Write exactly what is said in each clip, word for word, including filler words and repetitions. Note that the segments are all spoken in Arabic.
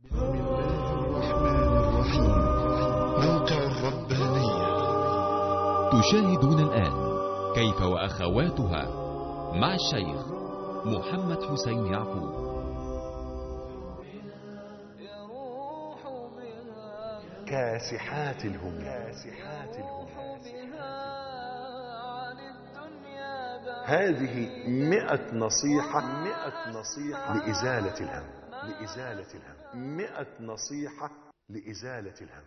بسم الله الرحمن الرحيم. موقع الربانية. تشاهدون الآن كيف وأخواتها مع الشيخ محمد حسين يعقوب. كاسحات الهم كاسحات الهم هذه مئة نصيحة مئة نصيحة لإزالة الهم لإزالة الهم مئة نصيحة لإزالة الهم.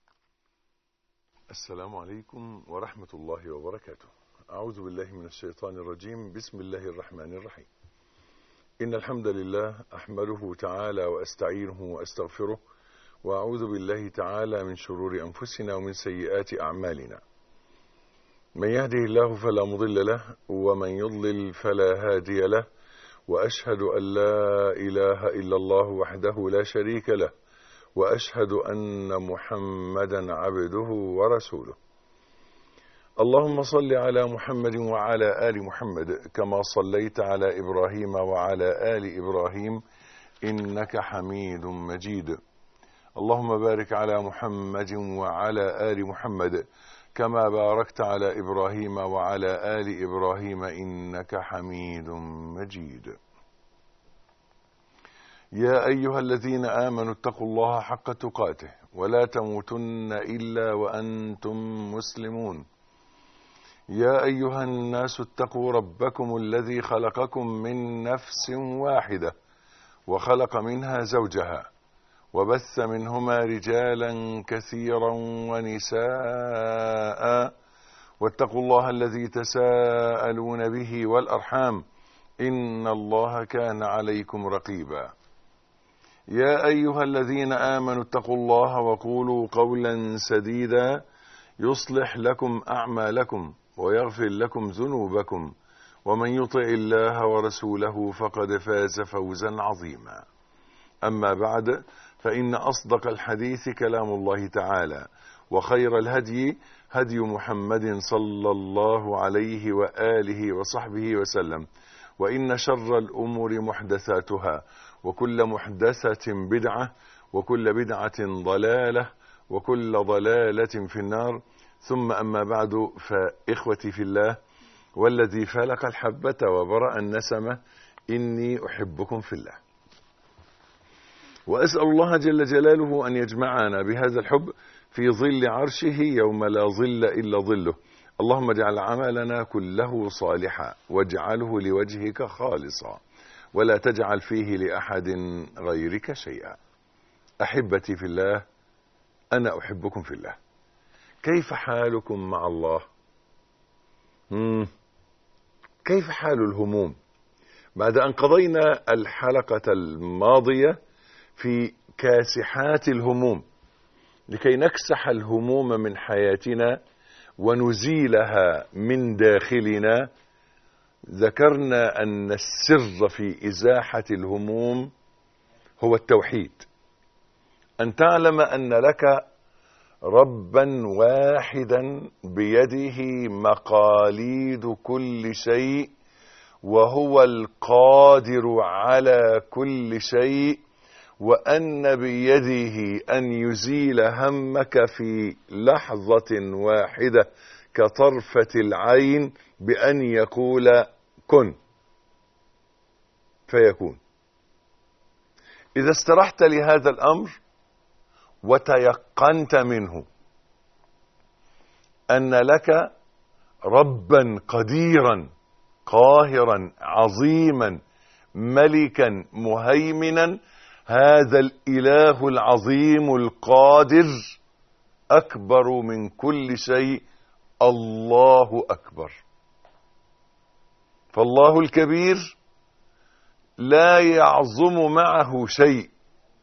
السلام عليكم ورحمة الله وبركاته. أعوذ بالله من الشيطان الرجيم. بسم الله الرحمن الرحيم. إن الحمد لله أحمده تعالى وأستعينه وأستغفره، وأعوذ بالله تعالى من شرور أنفسنا ومن سيئات أعمالنا. من يهده الله فلا مضل له، ومن يضلل فلا هادي له، وأشهد أن لا إله إلا الله وحده لا شريك له، وأشهد أن محمدا عبده ورسوله. اللهم صل على محمد وعلى آل محمد كما صليت على إبراهيم وعلى آل إبراهيم إنك حميد مجيد. اللهم بارك على محمد وعلى آل محمد كما باركت على إبراهيم وعلى آل إبراهيم إنك حميد مجيد. يا أيها الذين آمنوا اتقوا الله حق تقاته ولا تموتن إلا وأنتم مسلمون. يا أيها الناس اتقوا ربكم الذي خلقكم من نفس واحدة وخلق منها زوجها وبث منهما رجالا كثيرا ونساء، واتقوا الله الذي تساءلون به والأرحام إن الله كان عليكم رقيبا. يا أيها الذين آمنوا اتقوا الله وقولوا قولا سديدا يصلح لكم أعمالكم ويغفر لكم ذنوبكم، ومن يطع الله ورسوله فقد فاز فوزا عظيما. أما بعد، فإن أصدق الحديث كلام الله تعالى، وخير الهدي هدي محمد صلى الله عليه وآله وصحبه وسلم، وإن شر الأمور محدثاتها، وكل محدثة بدعة، وكل بدعة ضلالة، وكل ضلالة في النار. ثم أما بعد، فإخوتي في الله والذي فلق الحبة وبرأ النسمة، إني أحبكم في الله، وأسأل الله جل جلاله أن يجمعنا بهذا الحب في ظل عرشه يوم لا ظل إلا ظله. اللهم اجعل عملنا كله صالحا واجعله لوجهك خالصا، ولا تجعل فيه لأحد غيرك شيئا. أحبتي في الله، أنا أحبكم في الله. كيف حالكم مع الله؟ مم. كيف حال الهموم؟ بعد أن قضينا الحلقة الماضية في كاسحات الهموم لكي نكسح الهموم من حياتنا ونزيلها من داخلنا، ذكرنا أن السر في إزاحة الهموم هو التوحيد. أن تعلم أن لك ربا واحدا بيده مقاليد كل شيء، وهو القادر على كل شيء، وأن بيده أن يزيل همك في لحظة واحدة كطرفة العين بأن يقول كن فيكون. إذا استرحت لهذا الأمر وتيقنت منه أن لك ربا قديرا قاهرا عظيما ملكا مهيمنا، هذا الإله العظيم القادر أكبر من كل شيء، الله أكبر. فالله الكبير لا يعظم معه شيء،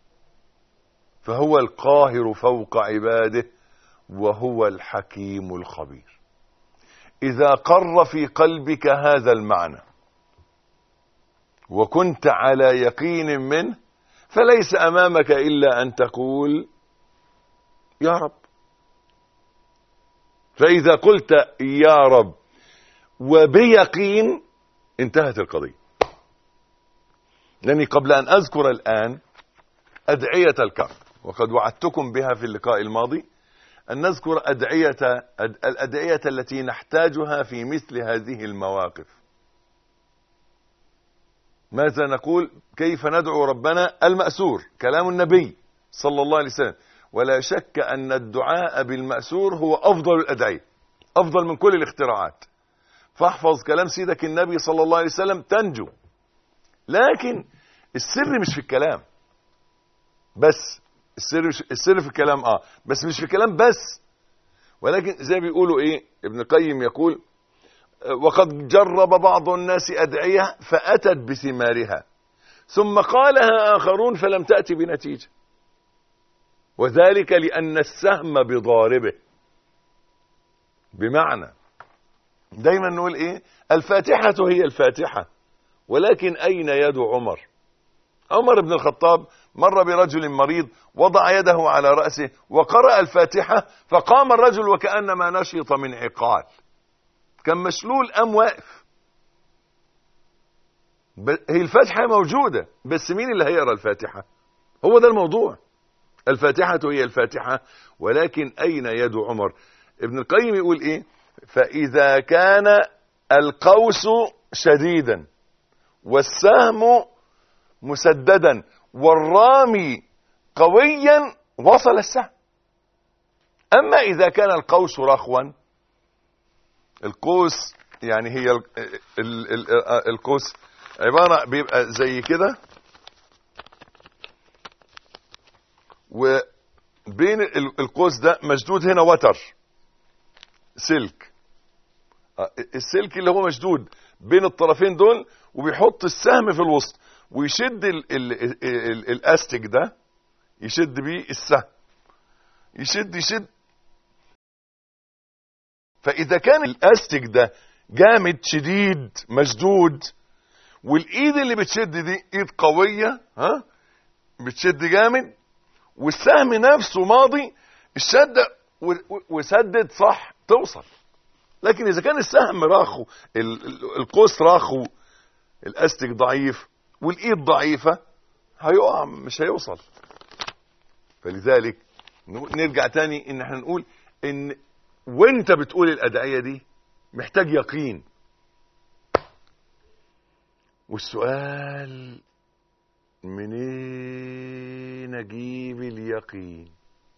فهو القاهر فوق عباده، وهو الحكيم الخبير. إذا قر في قلبك هذا المعنى وكنت على يقين منه، فليس أمامك إلا أن تقول يا رب. فإذا قلت يا رب وبيقين انتهت القضية. لأني قبل أن أذكر الآن أدعية الكرب، وقد وعدتكم بها في اللقاء الماضي أن نذكر أدعية الأدعية التي نحتاجها في مثل هذه المواقف. ماذا نقول؟ كيف ندعو ربنا؟ المأسور كلام النبي صلى الله عليه وسلم، ولا شك أن الدعاء بالمأسور هو أفضل الأدعية، أفضل من كل الاختراعات. فاحفظ كلام سيدك النبي صلى الله عليه وسلم تنجو. لكن السر مش في الكلام بس، السر مش السر في الكلام اه بس مش في الكلام بس، ولكن زي بيقولوا ايه، ابن القيم يقول: وقد جرب بعض الناس أدعية فأتت بثمارها، ثم قالها آخرون فلم تأتي بنتيجة، وذلك لأن السهم بضاربه. بمعنى دايما نقول ايه؟ الفاتحة هي الفاتحة، ولكن أين يد عمر؟ عمر بن الخطاب مر برجل مريض، وضع يده على رأسه وقرأ الفاتحة، فقام الرجل وكأنما نشط من عقال، كان مشلول أم واقف. هي الفاتحة موجودة، بس مين اللي هيقرأ الفاتحة؟ هو ده الموضوع. الفاتحة هي الفاتحة، ولكن أين يد عمر؟ ابن القيم يقول ايه؟ فإذا كان القوس شديدا والسهم مسددا والرامي قويا وصل السهم. أما إذا كان القوس رخوا، القوس يعني هي ال ال ال القوس عبارة بيبقى زي كده، وبين القوس ده مشدود هنا وتر سلك، السلك اللي هو مشدود بين الطرفين دول، وبيحط السهم في الوسط ويشد ال ال ال ال الاستيك ده، يشد بيه السهم، يشد يشد. فإذا كان الاستيك ده جامد شديد مشدود، والايد اللي بتشد دي ايد قوية، ها بتشد جامد، والسهم نفسه ماضي الشدة وسدد صح توصل. لكن اذا كان السهم راخو، القوس راخو، الاستيك ضعيف والايد ضعيفة، هيقع مش هيوصل. فلذلك نرجع تاني ان احنا نقول ان وانت بتقول الادعية دي محتاج يقين. والسؤال منين اجيب اليقين؟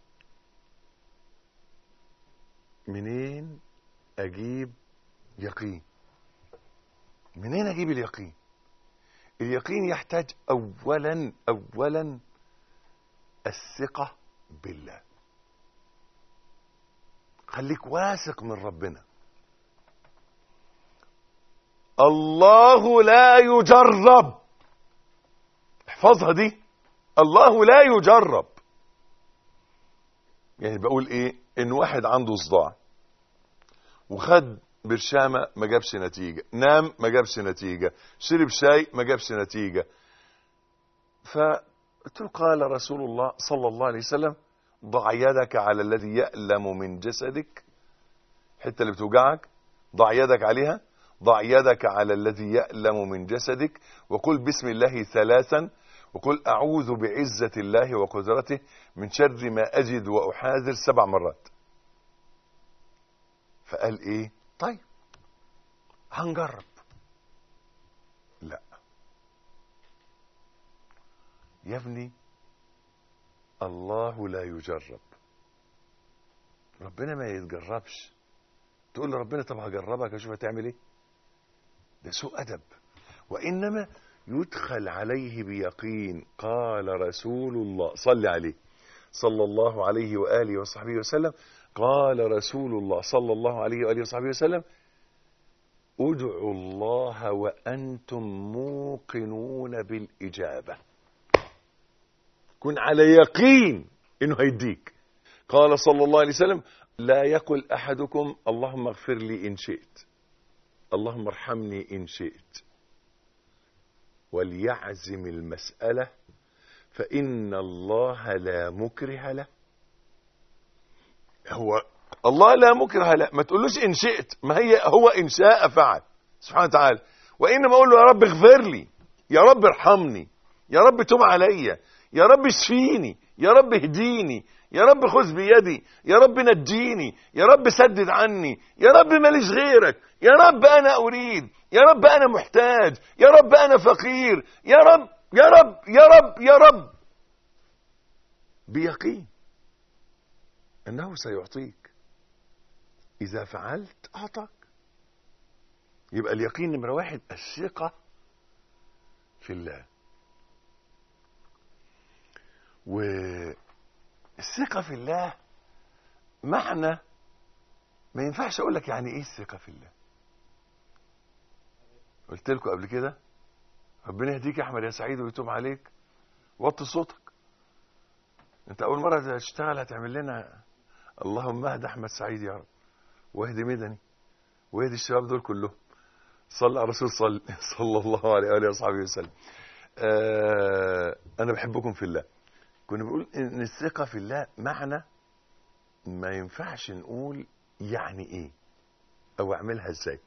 منين اجيب يقين؟ منين اجيب اليقين؟ اليقين يحتاج اولا اولا الثقة بالله. خليك واثق من ربنا. الله لا يجرب، احفظها دي، الله لا يجرب. يعني بقول ايه؟ ان واحد عنده صداع وخد برشامة ما جابش نتيجة، نام ما جابش نتيجة، شرب شاي ما جابش نتيجة، فقلت له قال رسول الله صلى الله عليه وسلم: ضع يدك على الذي يألم من جسدك، الحتة اللي بتوجعك ضع يدك عليها، ضع يدك على الذي يألم من جسدك، وقل بسم الله ثلاثا، وقل أعوذ بعزة الله وقدرته من شر ما أجد وأحاذر سبع مرات. فقال ايه؟ طيب هنجرب. لا يا ابني، الله لا يجرب، ربنا ما يتجربش. تقول لربنا طب هجربك اشوف هتعمل ايه؟ ده سوء ادب. وانما يدخل عليه بيقين. قال رسول الله صلى عليه صلى الله عليه وآله وصحبه وسلم، قال رسول الله صلى الله عليه وآله وصحبه وسلم: ادعوا الله وأنتم موقنون بالإجابة. كن على يقين إنه هيديك. قال صلى الله عليه وسلم: لا يقل أحدكم اللهم اغفر لي إن شئت، اللهم ارحمني إن شئت، وليعزم المسألة فإن الله لا مكره له. هو الله لا مكره له، ما تقولوش إن شئت، ما هي هو إن شاء فعل سبحانه وتعالى. وإنما أقول له يا رب اغفر لي، يا رب ارحمني، يا رب تب عليا، يا رب اشفيني، يا رب اهديني، يا رب خذ بيدي، يا رب نجيني، يا رب سدد عني، يا رب ماليش غيرك، يا رب انا اريد، يا رب انا محتاج، يا رب انا فقير، يا رب يا رب يا رب يا رب، بيقين انه سيعطيك. اذا فعلت اعطاك. يبقى اليقين نمرة واحد الثقة في الله. والثقة في الله معنى ما ينفعش اقول لك يعني ايه الثقة في الله. قلت لكم قبل كده ربنا يهديك يا احمد يا سعيد ويتوب عليك. وطي صوتك، انت اول مرة تشتغل هتعمل لنا. اللهم اهد احمد سعيد يا رب، واهدي مدني، واهدي الشباب دول كلهم. صلى على الرسول صلى صلى الله عليه واله وصحبه وسلم. آه انا بحبكم في الله. كنا بنقول ان الثقة في الله معنى ما ينفعش نقول يعني ايه او اعملها ازاي.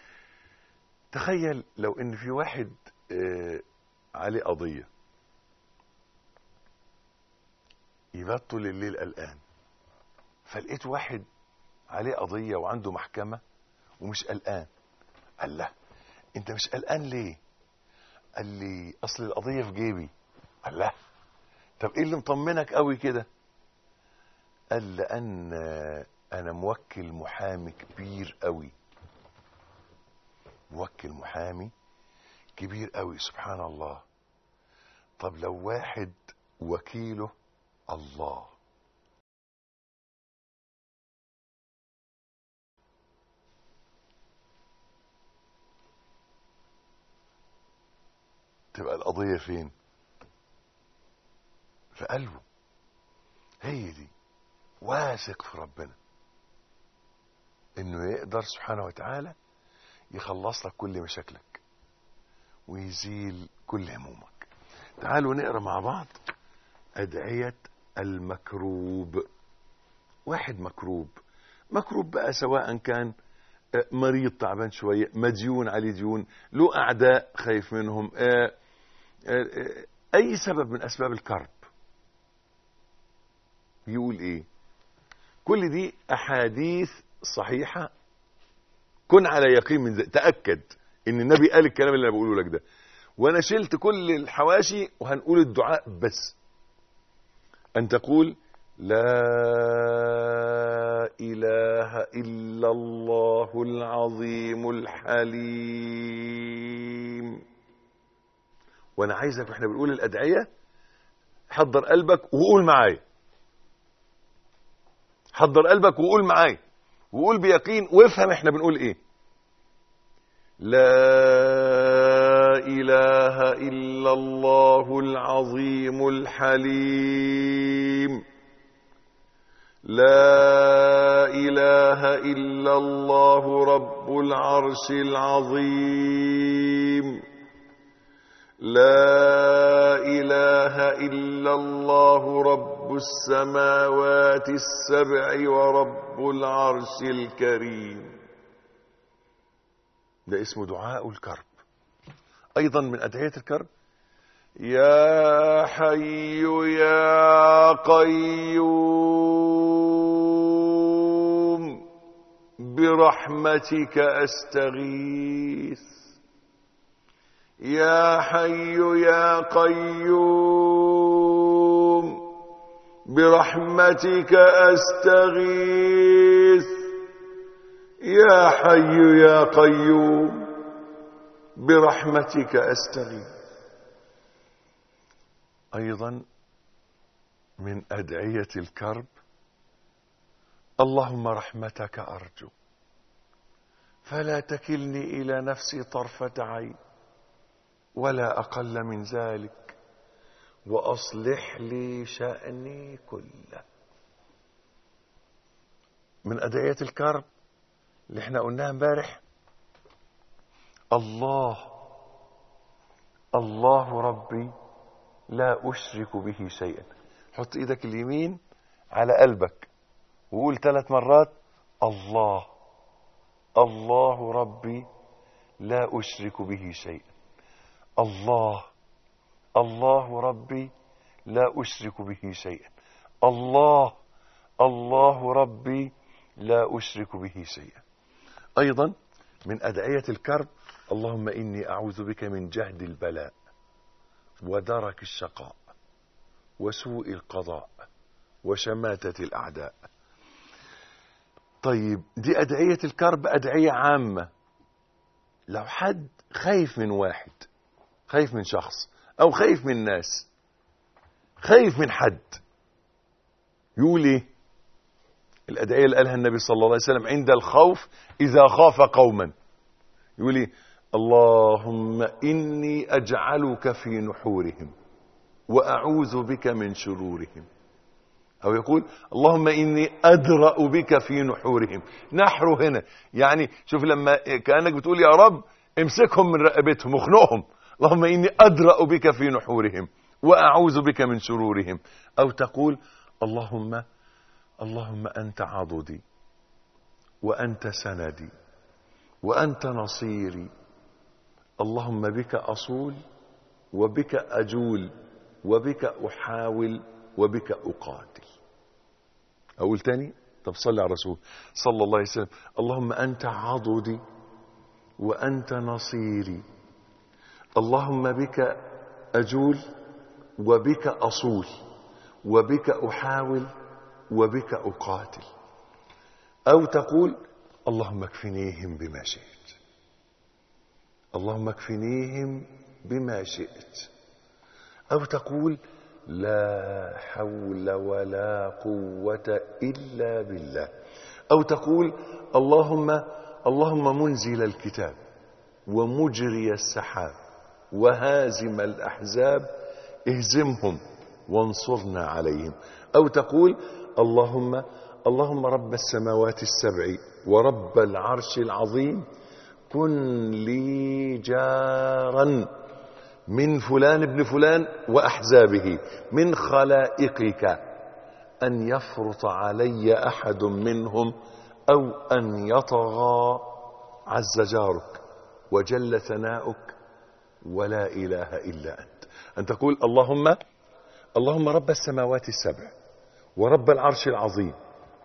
تخيل لو ان في واحد آه عليه قضية، يبات طول الليل قلقان، فلقيت واحد عليه قضية وعنده محكمة ومش قلقان. قال له انت مش قلقان ليه؟ قال لي اصل القضية في جيبي. قال له طب ايه اللي مطمنك قوي كده؟ قال لان انا موكل محامي كبير قوي. موكل محامي كبير قوي. سبحان الله. طب لو واحد وكيله الله، تبقى القضية فين؟ في قلبه. هي دي واثق في ربنا انه يقدر سبحانه وتعالى يخلص لك كل مشاكلك ويزيل كل همومك. تعالوا نقرأ مع بعض أدعية المكروب. واحد مكروب، مكروب بقى سواء كان مريض تعبان شوية، مديون عليه ديون، له أعداء خايف منهم، أي سبب من أسباب الكرب. يقول إيه؟ كل دي أحاديث صحيحة. كن على يقين من ذلك، تأكد إن النبي قال الكلام اللي أنا بقوله لك ده. وأنا شلت كل الحواشي وهنقول الدعاء بس. أن تقول لا إله إلا الله العظيم الحليم. وأنا عايزك وإحنا بنقول الأدعية حضر قلبك وقول معايا. حضر قلبك وقول معايا وقول بيقين وافهم إحنا بنقول إيه. لا إله إلا الله العظيم الحليم. لا إله إلا الله رب العرش العظيم. لا إله إلا الله رب السماوات السبع ورب العرش الكريم. ده اسمه دعاء الكرب. أيضا من أدعية الكرب يا حي يا قيوم برحمتك أستغيث. يا حي يا قيوم برحمتك أستغيث. يا حي يا قيوم برحمتك أستغيث. أيضا من أدعية الكرب اللهم رحمتك أرجو فلا تكلني إلى نفسي طرفة عين ولا أقل من ذلك وأصلح لي شأني كله. من أدعية الكرب اللي احنا قلناها امبارح الله الله ربي لا أشرك به شيئا. حط ايدك اليمين على قلبك وقول ثلاث مرات الله الله ربي لا أشرك به شيئا. الله الله ربي لا أشرك به شيئا. الله الله ربي لا أشرك به شيئا. أيضا من أدعية الكرب: اللهم إني أعوذ بك من جهد البلاء ودرك الشقاء وسوء القضاء وشماتة الأعداء. طيب دي أدعية الكرب، أدعية عامة. لو حد خايف من واحد، خايف من شخص، أو خايف من ناس، خايف من حد، يقول إيه؟ الأدعية اللي قالها النبي صلى الله عليه وسلم عند الخوف إذا خاف قوما، يقول إيه؟ اللهم إني أجعلك في نحورهم وأعوذ بك من شرورهم. أو يقول اللهم إني أدرأ بك في نحورهم. نحره هنا يعني شوف لما كأنك بتقول يا رب امسكهم من رقبتهم واخنقهم. اللهم إني أدرأ بك في نحورهم وأعوذ بك من شرورهم. أو تقول اللهم اللهم أنت عضدي وأنت سندي وأنت نصيري، اللهم بك أصول وبك أجول وبك أحاول وبك أقاتل. أقول تاني؟ طب صلي على الرسول صلى الله عليه وسلم. اللهم أنت عضدي وأنت نصيري، اللهم بك أجول وبك أصول وبك أحاول وبك أقاتل. أو تقول اللهم اكفنيهم بما شئت، اللهم اكفنيهم بما شئت. أو تقول لا حول ولا قوة إلا بالله. أو تقول اللهم اللهم منزل الكتاب ومجري السحاب وهازم الأحزاب اهزمهم وانصرنا عليهم. أو تقول اللهم اللهم رب السماوات السبع ورب العرش العظيم كن لي جارا من فلان ابن فلان وأحزابه من خلائقك أن يفرط علي أحد منهم أو أن يطغى عز جارك وجل ثناؤك ولا إله إلا أنت. أن تقول اللهم اللهم رب السماوات السبع ورب العرش العظيم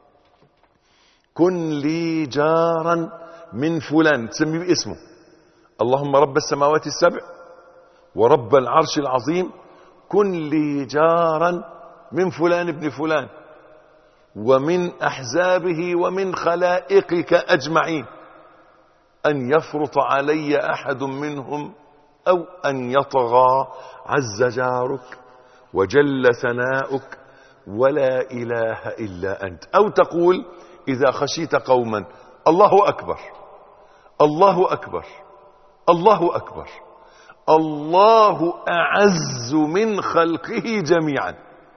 كن لي جارا من فلان، تسميه باسمه. اللهم رب السماوات السبع ورب العرش العظيم كن لي جارا من فلان ابن فلان ومن أحزابه ومن خلائقك أجمعين أن يفرط علي أحد منهم أو أن يطغى عز جارك وجل ثناؤك ولا إله إلا أنت. أو تقول إذا خشيت قوما الله أكبر الله أكبر الله أكبر، الله أعز من خلقه جميعا،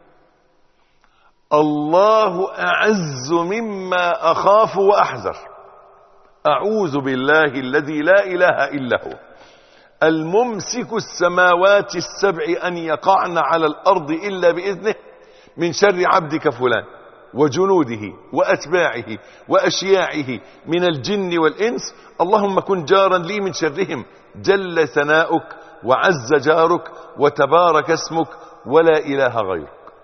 الله أعز مما أخاف وأحذر، أعوذ بالله الذي لا إله إلا هو الممسك السماوات السبع أن يقعن على الأرض إلا بإذنه من شر عبدك فلان وجنوده وأتباعه وأشياعه من الجن والإنس، اللهم كن جارا لي من شرهم جل ثناؤك وعز جارك وتبارك اسمك ولا إله غيرك.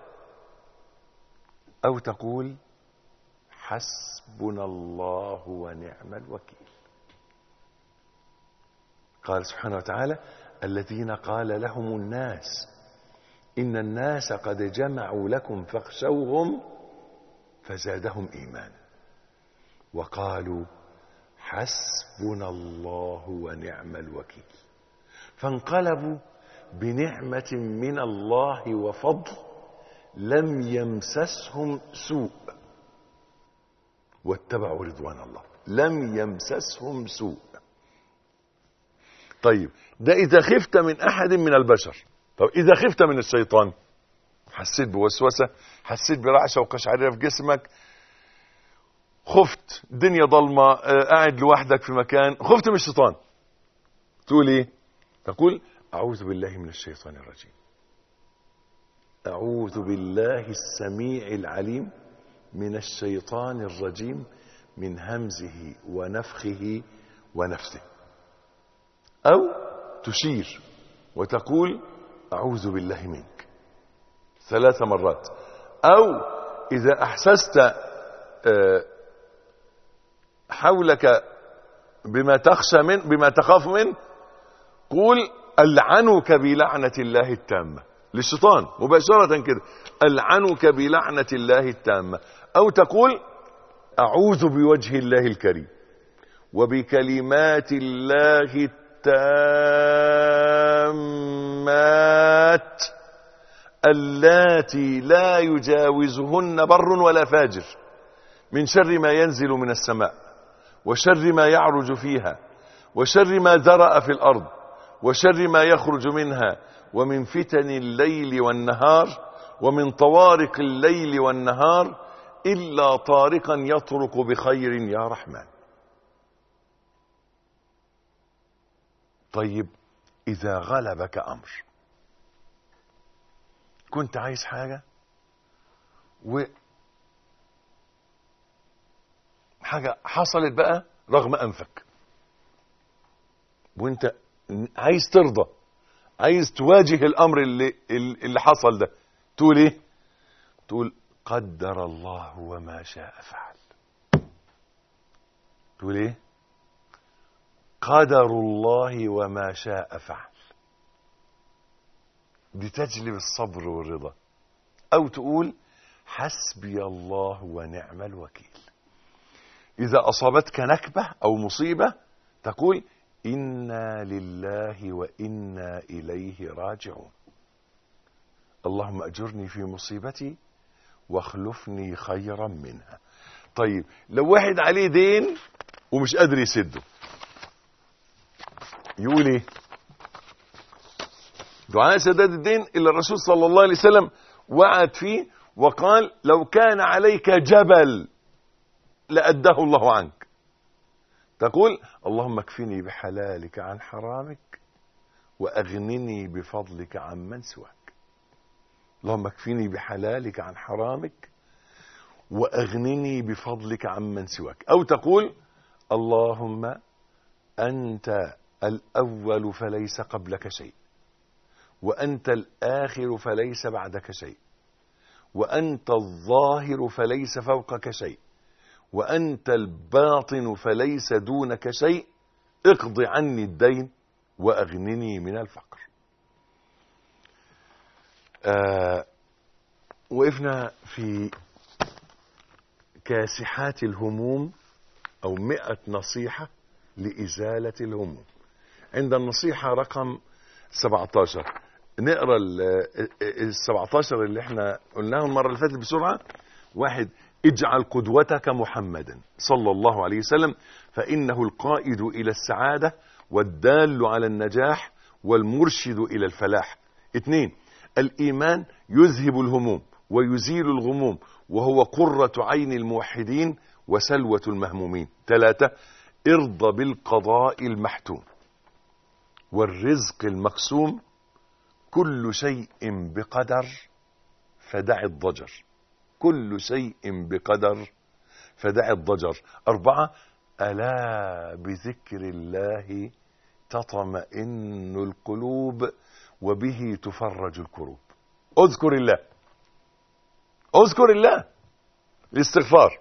أو تقول حسبنا الله ونعم الوكيل. قال سبحانه وتعالى الذين قال لهم الناس إن الناس قد جمعوا لكم فاخشوهم فزادهم إيمانا وقالوا حسبنا الله ونعم الوكيل، فانقلبوا بنعمة من الله وفضل لم يمسسهم سوء واتبعوا رضوان الله. لم يمسسهم سوء. طيب ده إذا خفت من أحد من البشر. طب إذا خفت من الشيطان، حسيت بوسوسة، حسيت برعشة وقشعريرة في جسمك، خفت دنيا ضلمة، قاعد لوحدك في مكان، خفت من الشيطان، تقول ايه؟ تقول أعوذ بالله من الشيطان الرجيم، أعوذ بالله السميع العليم من الشيطان الرجيم من همزه ونفخه ونفثه. أو تشير وتقول أعوذ بالله منك، ثلاث مرات. أو إذا أحسست حولك بما تخشى من بما تخاف منه، قول ألعنك بلعنة الله التامة للشيطان مباشرة كده، ألعنك بلعنة الله التامة. أو تقول أعوذ بوجه الله الكريم وبكلمات الله التامات اللاتي لا يجاوزهن بر ولا فاجر، من شر ما ينزل من السماء، وشر ما يعرج فيها، وشر ما ذرأ في الأرض، وشر ما يخرج منها، ومن فتن الليل والنهار، ومن طوارق الليل والنهار، إلا طارقا يطرق بخير يا رحمن. طيب إذا غلبك أمر، كنت عايز حاجة و حاجة حصلت بقى رغم أنفك، وانت عايز ترضى، عايز تواجه الأمر اللي, اللي حصل ده، تقول ايه؟ تقول قدر الله وما شاء فعل. تقول ايه؟ قدر الله وما شاء فعل. دي تجلب الصبر والرضا. او تقول حسبي الله ونعم الوكيل. اذا اصابتك نكبة او مصيبة تقول إنا لله وإنا إليه راجعون. اللهم أجرني في مصيبتي واخلفني خيرا منها. طيب لو واحد عليه دين ومش قادر يسده، يقول ايه؟ دعاء سداد الدين اللي الرسول صلى الله عليه وسلم وعد فيه وقال لو كان عليك جبل لأداه الله عنك. تقول اللهم اكفني بحلالك عن حرامك وأغنني بفضلك عن من سواك. اللهم اكفني بحلالك عن حرامك وأغنني بفضلك عن من سواك. أو تقول اللهم أنت الأول فليس قبلك شيء، وأنت الآخر فليس بعدك شيء، وأنت الظاهر فليس فوقك شيء، وأنت الباطن فليس دونك شيء، اقض عني الدين وأغنني من الفقر. آه وقفنا في كاسحات الهموم أو مئة نصيحة لإزالة الهموم. عند النصيحة رقم سبعة عشر نقرأ ال سبعة عشر اللي احنا قلناه المرة اللي فاتت بسرعة. واحد، اجعل قدوتك محمدا صلى الله عليه وسلم فإنه القائد إلى السعادة والدال على النجاح والمرشد إلى الفلاح. اثنين، الإيمان يذهب الهموم ويزيل الغموم وهو قرة عين الموحدين وسلوة المهمومين. ثلاثة، ارضى بالقضاء المحتوم والرزق المقسوم، كل شيء بقدر فدع الضجر، كل شيء بقدر فدع الضجر. أربعة، ألا بذكر الله تطمئن القلوب وبه تفرج الكروب. اذكر الله، اذكر الله. الاستغفار،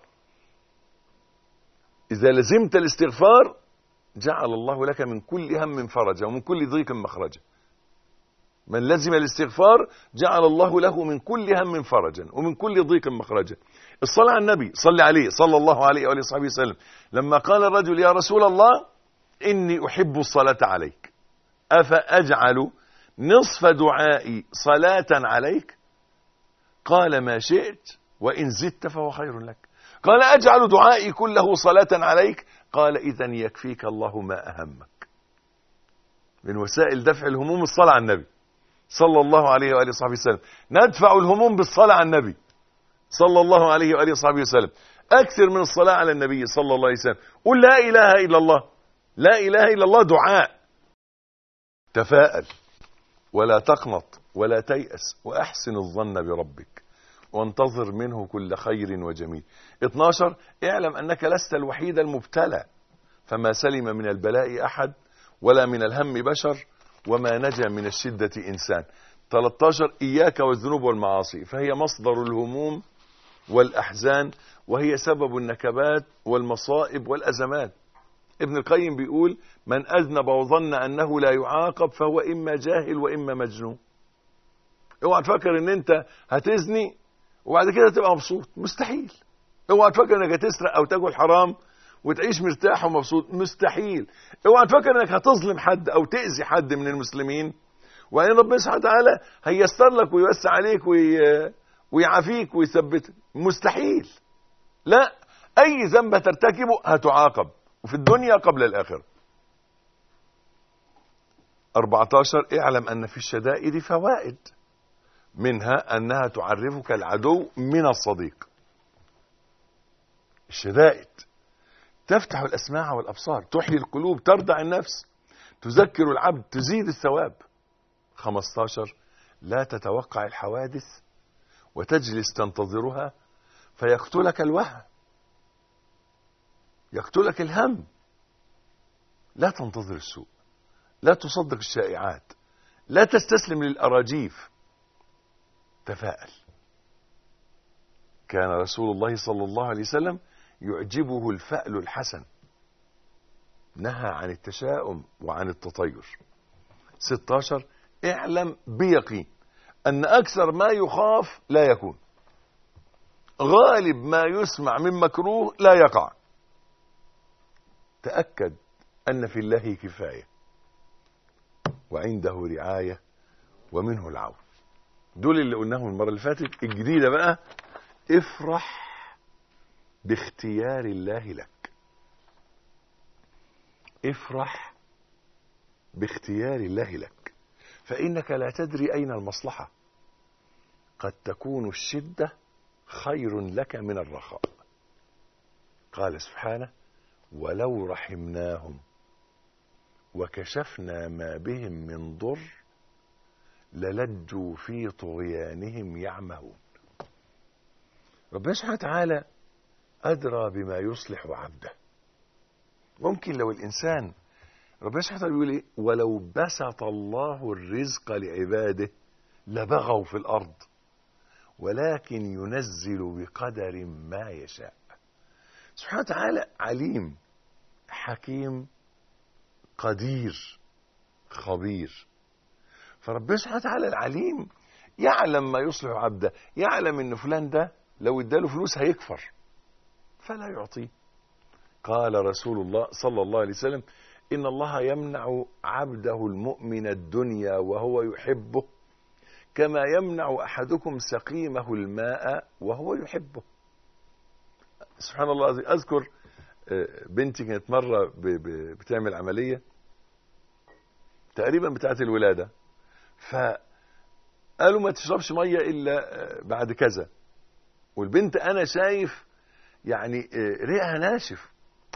إذا لزمت الاستغفار جعل الله لك من كل هم فرجا ومن كل ضيق مخرجا. من لزم الاستغفار جعل الله له من كل هم فرجا ومن كل ضيق مخرجا. الصلاة على النبي، صلي عليه صلى الله عليه وآله وصحبه وسلم. لما قال الرجل يا رسول الله إني أحب الصلاة عليك أفأجعل نصف دعائي صلاة عليك؟ قال ما شئت وإن زدت فهو خير لك. قال أجعل دعائي كله صلاة عليك؟ قال إذن يكفيك الله ما أهمك. من وسائل دفع الهموم الصلاة على النبي صلى الله عليه وآله وصحبه وسلم. ندفع الهموم بالصلاة على النبي صلى الله عليه وآله وصحبه وسلم. أكثر من الصلاة على النبي صلى الله عليه وسلم. قل لا إله إلا الله، لا إله إلا الله دعاء. تفاءل ولا تقنط ولا تيأس وأحسن الظن بربك وانتظر منه كل خير وجميل. اثناشر، اعلم أنك لست الوحيد المبتلى، فما سلم من البلاء أحد ولا من الهم بشر وما نجا من الشدة إنسان. ثلاثة عشر إياك والذنوب والمعاصي، فهي مصدر الهموم والأحزان، وهي سبب النكبات والمصائب والأزمات. ابن القيم بيقول: من أذنب وظن أنه لا يعاقب فهو إما جاهل وإما مجنون. اوعى تفكر ان انت هتزني وبعد كده تبقى مبسوط، مستحيل. اوعى تفكر انك هتسرق او تاكل حرام وتعيش مرتاح ومبسوط، مستحيل. اوعى تفكر انك هتظلم حد او تأذي حد من المسلمين وان ربنا سبحانه وتعالى هيسر لك ويوسع عليك وي... ويعافيك ويثبتك، مستحيل. لا، اي ذنب ترتكبه هتعاقب، وفي الدنيا قبل الاخره. أربعة عشر اعلم ان في الشدائد فوائد، منها انها تعرفك العدو من الصديق. الشدائد تفتح الاسماع والابصار، تحيي القلوب، تردع النفس، تذكر العبد، تزيد الثواب. خمسة عشر لا تتوقع الحوادث وتجلس تنتظرها فيقتلك الوهم، يقتلك الهم. لا تنتظر السوء، لا تصدق الشائعات، لا تستسلم للأراجيف، تفاءل. كان رسول الله صلى الله عليه وسلم يعجبه الفأل الحسن، نهى عن التشاؤم وعن التطير. ستة عشر اعلم بيقين أن أكثر ما يخاف لا يكون، غالب ما يسمع من مكروه لا يقع. تأكد أن في الله كفاية وعنده رعاية ومنه العون. دول اللي قلناهم المرة اللي فاتت. الجديدة بقى: افرح باختيار الله لك. افرح باختيار الله لك، فإنك لا تدري أين المصلحة. قد تكون الشدة خير لك من الرخاء. قال سبحانه: ولو رحمناهم وكشفنا ما بهم من ضر للجوا في طغيانهم يعمهون. ربنا سبحانه وتعالى أدرى بما يصلح عبده. ممكن لو الإنسان، ربنا سبحانه وتعالى بيقول إيه؟ ولو بسط الله الرزق لعباده لبغوا في الأرض ولكن ينزل بقدر ما يشاء. سبحانه وتعالى عليم حكيم قدير خبير. فربنا سبحانه وتعالى العليم يعلم ما يصلح عبده، يعلم ان فلان ده لو اداله فلوس هيكفر فلا يعطيه. قال رسول الله صلى الله عليه وسلم: ان الله يمنع عبده المؤمن الدنيا وهو يحبه كما يمنع احدكم سقيمه الماء وهو يحبه. سبحان الله. اذكر بنتي كانت مره بتعمل عمليه تقريبا بتاعه الولاده، فقالوا ما تشربش ميه الا بعد كذا، والبنت انا شايف يعني ريقها ناشف،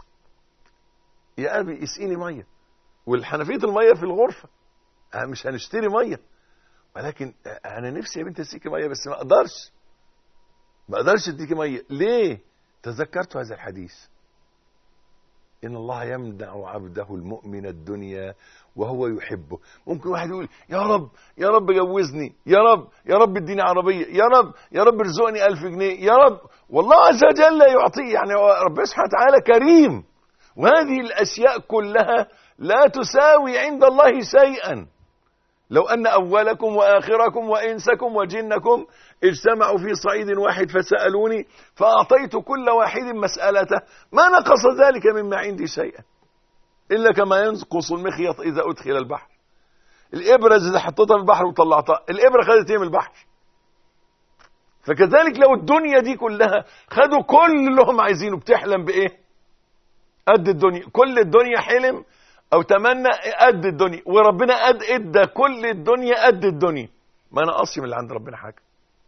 يا ابي اسقيني ميه، والحنفيه الميه في الغرفه، مش هنشتري ميه، ولكن انا نفسي يا بنت اسقيكي ميه بس ما اقدرش ما اقدرش اديكي ميه. ليه؟ تذكرت هذا الحديث: إن الله يمنع عبده المؤمن الدنيا وهو يحبه. ممكن واحد يقول: يا رب يا رب جوزني، يا رب يا رب اديني عربية، يا رب يا رب ارزقني ألف جنيه، يا رب. والله عز وجل لا يعطيه، يعني ربنا سبحانه وتعالى كريم، وهذه الأشياء كلها لا تساوي عند الله شيئا. لو أن أولكم وآخركم وإنسكم وجنكم اجتمعوا في صعيد واحد فسألوني فأعطيت كل واحد مسألته ما نقص ذلك مما عندي شيئا إلا كما ينقص المخيط إذا أدخل البحر. الإبرة إذا حطيتها في البحر وطلعتها، الإبرة خدت إيه من البحر؟ فكذلك لو الدنيا دي كلها خدوا كل اللي هم عايزينه، بتحلم بإيه؟ قد الدنيا. كل الدنيا حلم او تمنى قد الدنيا، وربنا قد ادى كل الدنيا قد الدنيا، ما نقصش من اللي عند ربنا حاجه.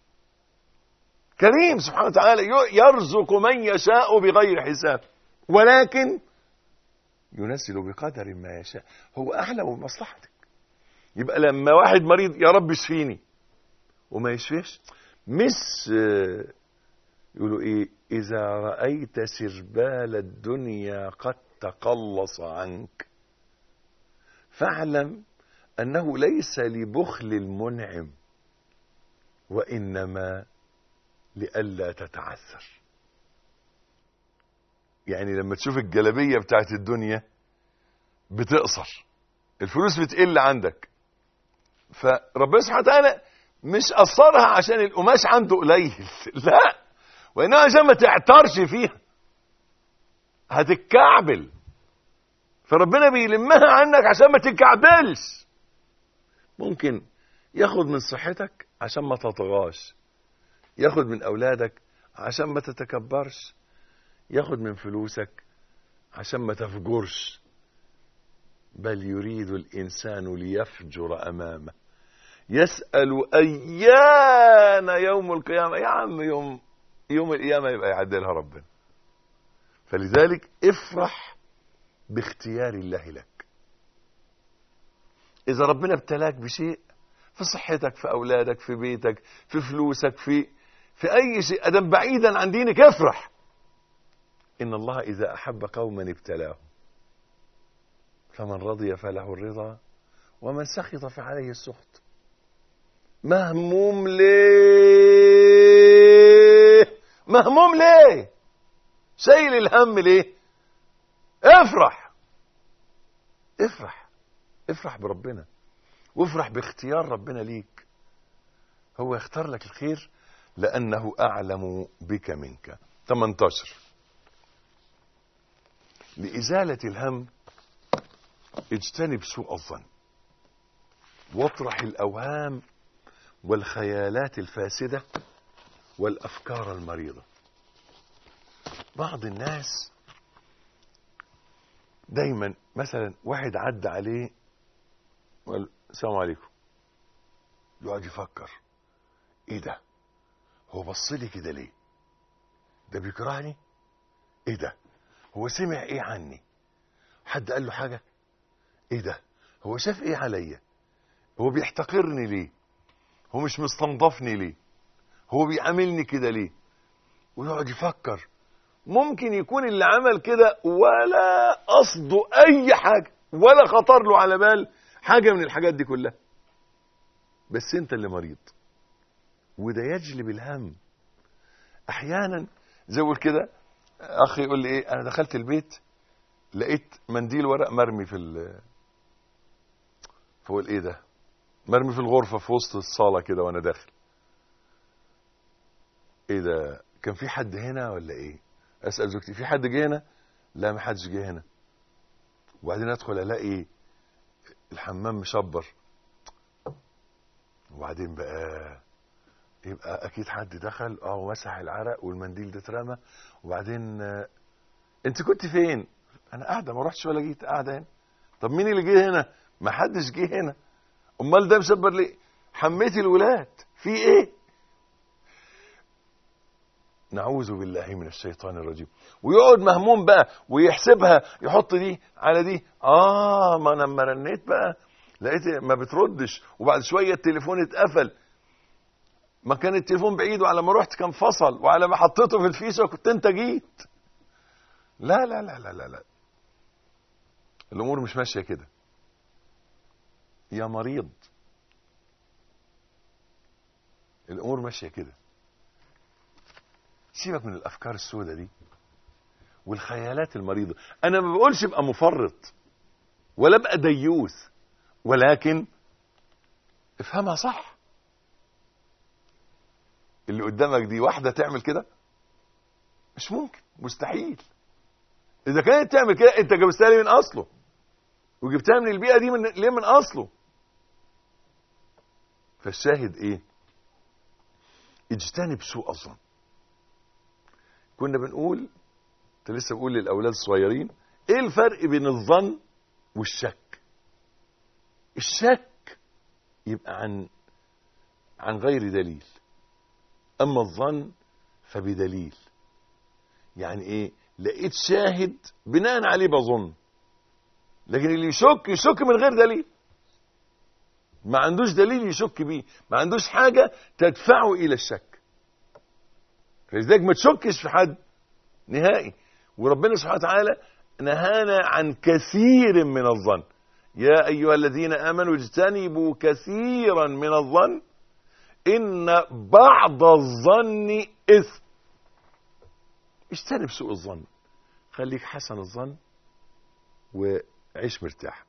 كريم سبحانه وتعالى، يرزق من يشاء بغير حساب، ولكن ينزل بقدر ما يشاء، هو اعلم بمصلحتك. يبقى لما واحد مريض يا رب اشفيني وما يشفيش، مش يقولوا ايه؟ اذا رايت سربال الدنيا قد تقلص عنك فاعلم أنه ليس لبخل المنعم، وإنما لئلا تتعثر. يعني لما تشوف الجلابية بتاعت الدنيا بتقصر، الفلوس بتقل عندك، فربنا سبحانه وتعالى مش قصرها عشان القماش عنده قليل، لا، وإنما عشان ما تعترش فيها، هتتكعبل، فربنا بيلمها عنك عشان ما تتكعبلش. ممكن ياخد من صحتك عشان ما تطغاش، ياخد من أولادك عشان ما تتكبرش، ياخد من فلوسك عشان ما تفجرش. بل يريد الإنسان ليفجر أمامه يسأل أيان يوم القيامة. يا عم يوم يوم القيامة يبقى يعدلها ربنا. فلذلك افرح باختيار الله لك. إذا ربنا ابتلاك بشيء، في صحتك، في أولادك، في بيتك، في فلوسك، في في أي شيء أدم بعيدا عن دينك، افرح. إن الله إذا أحب قوما ابتلاهم، فمن رضي فله الرضا ومن سخط فعليه السخط. مهموم ليه؟ مهموم ليه؟ شايل الهم ليه؟ افرح، افرح، افرح بربنا، وافرح باختيار ربنا ليك. هو يختار لك الخير لأنه أعلم بك منك. ثمانية عشر. لإزالة الهم اجتنب سوء الظن، واطرح الأوهام والخيالات الفاسدة والأفكار المريضة. بعض الناس دايما مثلا واحد عدى عليه وقال السلام عليكم، يقعد يفكر ايه ده، هو بص لي كده ليه، ده بيكرهني، ايه ده، هو سمع ايه عني، حد قال له حاجة، ايه ده، هو شاف ايه عليا، هو بيحتقرني ليه، هو مش مستنضفني ليه، هو بيعاملني كده ليه. ويقعد يفكر. ممكن يكون اللي عمل كده ولا قصده اي حاجة، ولا خطر له على بال حاجة من الحاجات دي كلها، بس انت اللي مريض، وده يجلب الهم. احيانا زي اقول كده، اخي يقول لي ايه، انا دخلت البيت لقيت منديل ورق مرمي في ال فقول ايه ده، مرمي في الغرفة في وسط الصالة كده وانا داخل، ايه ده، كان في حد هنا ولا ايه؟ اسأل زوجتي في حد جه هنا؟ لا ما حدش جه هنا. وبعدين ادخل الاقي الحمام مشبر، وبعدين بقى يبقى اكيد حد دخل اه ومسح العرق والمنديل ده اترمى. وبعدين آه انت كنت فين؟ انا قاعده ما رحتش ولا جيت، قاعده هنا. طب مين اللي جه هنا؟ ما حدش جه هنا. امال ده مشبر ليه؟ حميتي الولاد في ايه؟ نعوذ بالله من الشيطان الرجيم. ويقعد مهموم بقى ويحسبها، يحط دي على دي، اه ما انا لما رنيت بقى لقيت ما بتردش، وبعد شويه التليفون اتقفل، ما كان التليفون بعيد، وعلى ما رحت كان فصل، وعلى ما حطيته في الفيشه كنت انت جيت. لا لا لا لا لا لا، الامور مش ماشيه كده يا مريض، الامور ماشيه كده. سيبك من الافكار السوداء دي والخيالات المريضه. انا ما بقولش ابقى مفرط ولا ابقى ديوث، ولكن افهمها صح. اللي قدامك دي واحده تعمل كده؟ مش ممكن، مستحيل. اذا كانت تعمل كده انت جبتها لي من اصله، وجبتها من البيئه دي من ليه من اصله. فالشاهد ايه؟ اجتنب سوء الظن. كنا بنقول، انت لسه بقول للاولاد الصغيرين، ايه الفرق بين الظن والشك؟ الشك يبقى عن عن غير دليل، اما الظن فبدليل. يعني ايه؟ لقيت شاهد بناء عليه بظن، لكن اللي يشك يشك من غير دليل، ما عندوش دليل يشك بيه، ما عندوش حاجة تدفعه الى الشك. فلذلك ما تشكش في حد نهائي. وربنا سبحانه وتعالى نهانا عن كثير من الظن. يا أيها الذين آمنوا اجتنبوا كثيرا من الظن إن بعض الظن إثم. اجتنب سوء الظن، خليك حسن الظن وعيش مرتاح.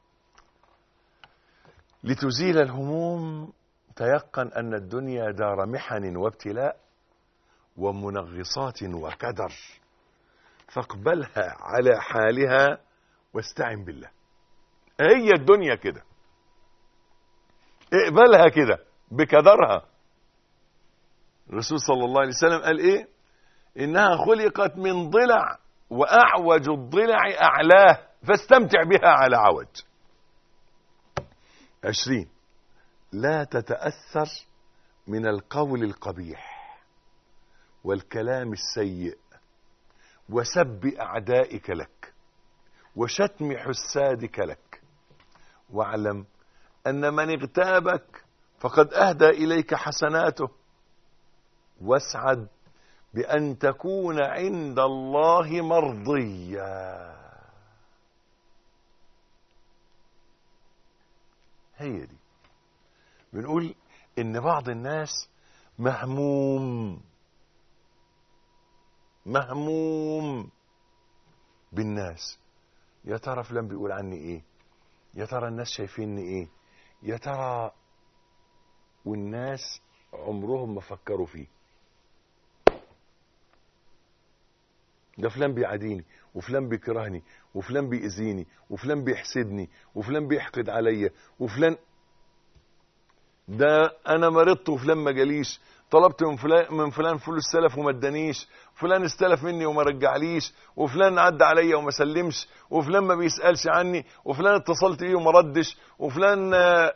لتزيل الهموم تيقن أن الدنيا دار محن وابتلاء ومنغصات وكدر، فاقبلها على حالها واستعن بالله. هي الدنيا كده، اقبلها كده بكدرها. الرسول صلى الله عليه وسلم قال ايه؟ انها خلقت من ضلع واعوج الضلع اعلاه فاستمتع بها على عوج. عشرين، لا تتأثر من القول القبيح والكلام السيء وسب أعدائك لك وشتم حسادك لك، واعلم أن من اغتابك فقد أهدى إليك حسناته، واسعد بأن تكون عند الله مرضيا. هي دي بنقول إن بعض الناس مهموم مهموم بالناس. يا ترى فلان بيقول عني ايه؟ يا ترى الناس شايفيني ايه؟ يا ترى، والناس عمرهم ما فكروا فيه. ده فلان بيعاديني، وفلان بيكرهني، وفلان بيأذيني، وفلان بيحسدني، وفلان بيحقد عليا، وفلان ده انا مرضت وفلان ما جاليش، طلبت من فلان من فلان فلوس سلف وما ادانيش، فلان استلف مني وما رجعليش، وفلان عدى عليا وما سلمش، وفلان ما بيسألش عني، وفلان اتصلت بيه وما ردش، وفلان.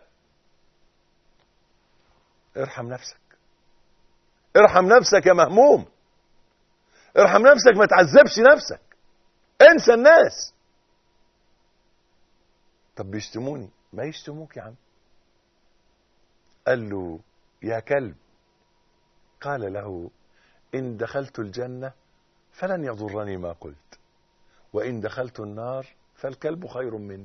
ارحم نفسك، ارحم نفسك يا مهموم، ارحم نفسك، ما تعذبش نفسك، انسى الناس. طب بيشتموني، ما يشتموك يا عم. قال له يا كلب، قال له إن دخلت الجنة فلن يضرني ما قلت، وإن دخلت النار فالكلب خير مني.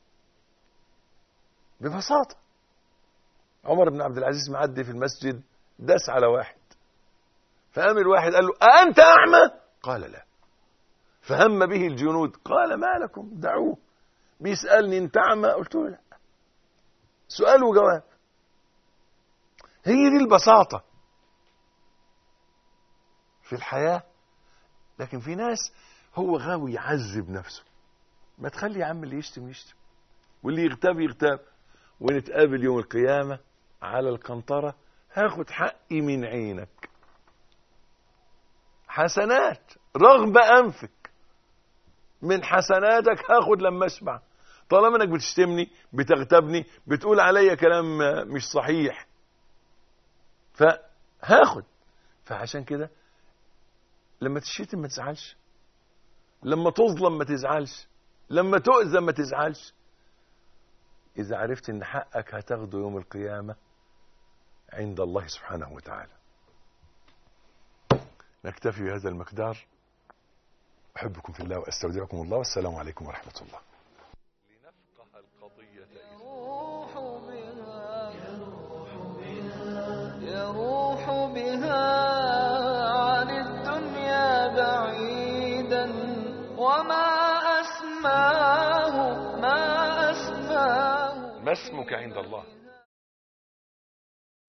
ببساطة. عمر بن عبد العزيز معدي في المسجد، داس على واحد، فقام الواحد قال له أأنت أعمى؟ قال لا. فهم به الجنود، قال ما لكم دعوه، بيسألني أنت أعمى؟ قلت له لا. سؤال وجواب. هي دي البساطة في الحياة. لكن في ناس هو غاوي يعذب نفسه. ما تخلي يا عم اللي يشتم يشتم، واللي يغتاب يغتاب، ونتقابل يوم القيامة على القنطرة، هاخد حقي من عينك حسنات رغم أنفك، من حسناتك هاخد لما اشبع. طالما انك بتشتمني، بتغتابني، بتقول عليا كلام مش صحيح، فهاخد. فعشان كده لما تشتم ما تزعلش، لما تظلم ما تزعلش، لما تؤذى ما تزعلش. إذا عرفت إن حقك هتاخده يوم القيامة عند الله سبحانه وتعالى. نكتفي بهذا المقدار. أحبكم في الله وأستودعكم الله، والسلام عليكم ورحمة الله. لنفقه القضية يروح بها يروح بها عن الدنيا بعيدا، وما أسماه ما أسماه. ما اسمك عند الله؟